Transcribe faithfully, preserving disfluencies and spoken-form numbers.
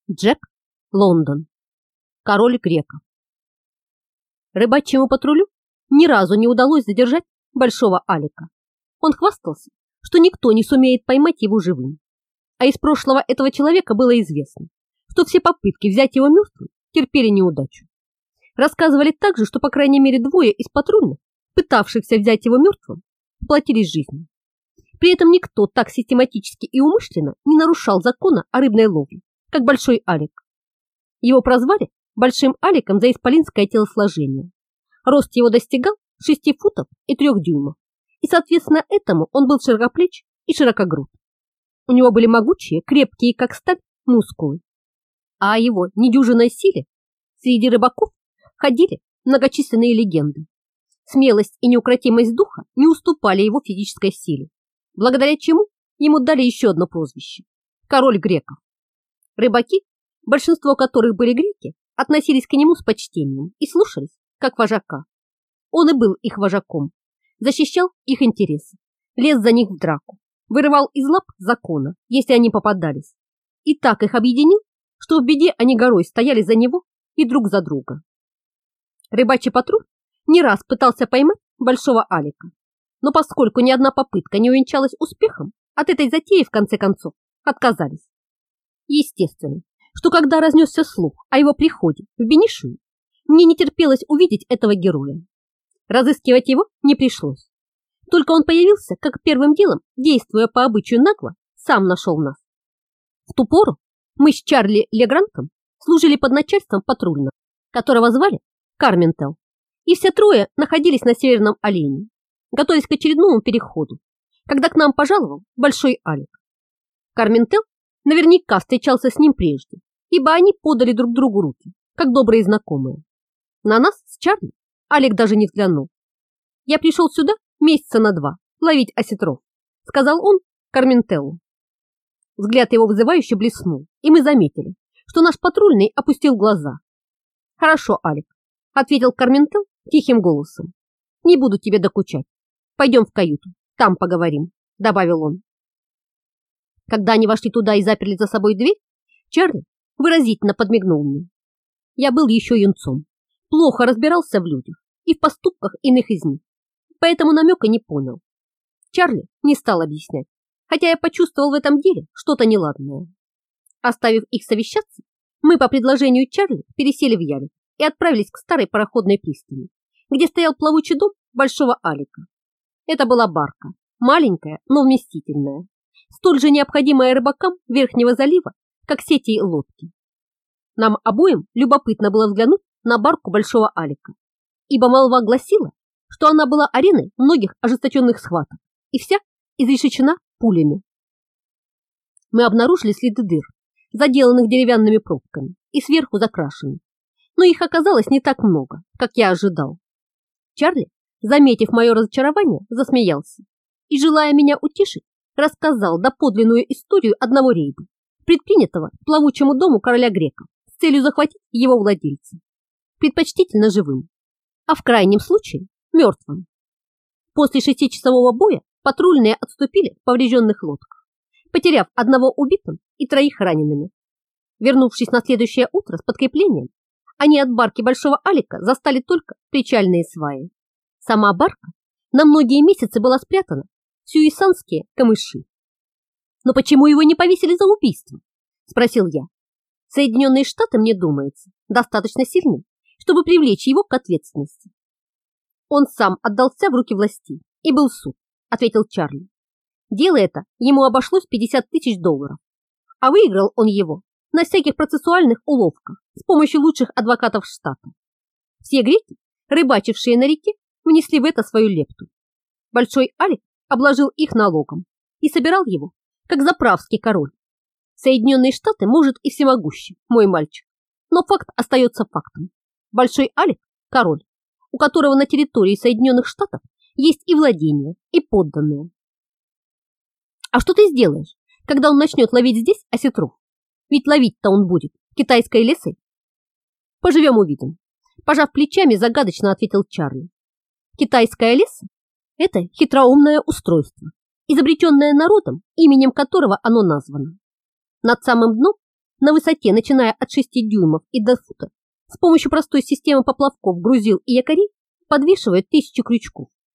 Джек Лондон. Король греков. Рыбачьему патрулю ни разу не удалось задержать Большого Алика. Он хвастался, что никто не сумеет поймать его живым. А из прошлого этого человека было известно, что все попытки взять его мертвым терпели неудачу. Рассказывали также, что по крайней мере двое из патрульных, пытавшихся взять его мертвым, платились жизнью. При этом никто так систематически и умышленно не нарушал закона о рыбной ловле, как Большой Алик. Его прозвали Большим Аликом за исполинское телосложение. Рост его достигал шести футов и трёх дюймов, и, соответственно, этому он был широкоплеч и широкогруд. У него были могучие, крепкие, как сталь, мускулы. А о его недюжинной силе среди рыбаков ходили многочисленные легенды. Смелость и неукротимость духа не уступали его физической силе, благодаря чему ему дали еще одно прозвище – король греков. Рыбаки, большинство которых были греки, относились к нему с почтением и слушались, как вожака. Он и был их вожаком, защищал их интересы, лез за них в драку, вырывал из лап закона, если они попадались, и так их объединил, что в беде они горой стояли за него и друг за друга. Рыбачий патруль не раз пытался поймать Большого Алика, но поскольку ни одна попытка не увенчалась успехом, от этой затеи в конце концов отказались. Естественно, что когда разнесся слух о его приходе в Бенишию, мне не терпелось увидеть этого героя. Разыскивать его не пришлось. Только он появился, как первым делом, действуя по обычаю нагло, сам нашел нас. В ту пору мы с Чарли Легранком служили под начальством патрульного, которого звали Карментел, и все трое находились на Северном Олене, готовясь к очередному переходу, когда к нам пожаловал Большой Алик. Карментел наверняка встречался с ним прежде, ибо они подали друг другу руки, как добрые знакомые. На нас с Чарли Алик даже не взглянул. «Я пришел сюда месяца на два ловить осетров», — сказал он Карментеллу. Взгляд его вызывающе блеснул, и мы заметили, что наш патрульный опустил глаза. «Хорошо, Алик», — ответил Карментел тихим голосом. «Не буду тебе докучать. Пойдем в каюту, там поговорим», — добавил он. Когда они вошли туда и заперли за собой дверь, Чарли выразительно подмигнул мне. Я был еще юнцом, плохо разбирался в людях и в поступках иных из них, поэтому намека не понял. Чарли не стал объяснять, хотя я почувствовал в этом деле что-то неладное. Оставив их совещаться, мы по предложению Чарли пересели в ялик и отправились к старой пароходной пристани, где стоял плавучий дом Большого Алика. Это была барка, маленькая, но вместительная, столь же необходимая рыбакам Верхнего залива, как сети и лодки. Нам обоим любопытно было взглянуть на барку Большого Алика, ибо молва гласила, что она была ареной многих ожесточенных схваток и вся изрешечена пулями. Мы обнаружили следы дыр, заделанных деревянными пробками и сверху закрашенных, но их оказалось не так много, как я ожидал. Чарли, заметив мое разочарование, засмеялся и, желая меня утешить, рассказал доподлинную историю одного рейда, предпринятого к плавучему дому короля греков с целью захватить его владельца, предпочтительно живым, а в крайнем случае мертвым. После шестичасового боя патрульные отступили в поврежденных лодках, потеряв одного убитым и троих ранеными. Вернувшись на следующее утро с подкреплением, они от барки Большого Алика застали только причальные сваи. Сама барка на многие месяцы была спрятана в сюисанские камыши. «Но почему его не повесили за убийство?» – спросил я. «Соединенные Штаты, мне думается, достаточно сильны, чтобы привлечь его к ответственности». «Он сам отдался в руки властей, и был суд», – ответил Чарли. «Дело это ему обошлось пятьдесят тысяч долларов, а выиграл он его на всяких процессуальных уловках с помощью лучших адвокатов штата. Все греки, рыбачившие на реке, внесли в это свою лепту. Большой Алик обложил их налогом и собирал его, как заправский король. Соединенные Штаты, может, и всемогущи, мой мальчик, но факт остается фактом. Большой Алик – король, у которого на территории Соединенных Штатов есть и владения, и подданные. А что ты сделаешь, когда он начнет ловить здесь осетров? Ведь ловить-то он будет китайской лесой. Поживем увидим. Пожав плечами, загадочно ответил Чарли. Китайская леса – это хитроумное устройство, изобретенное народом, именем которого оно названо. Над самым дном на высоте, начиная от шести дюймов и до фута, с помощью простой системы поплавков, грузил и якорей подвешивает тысячи крючков.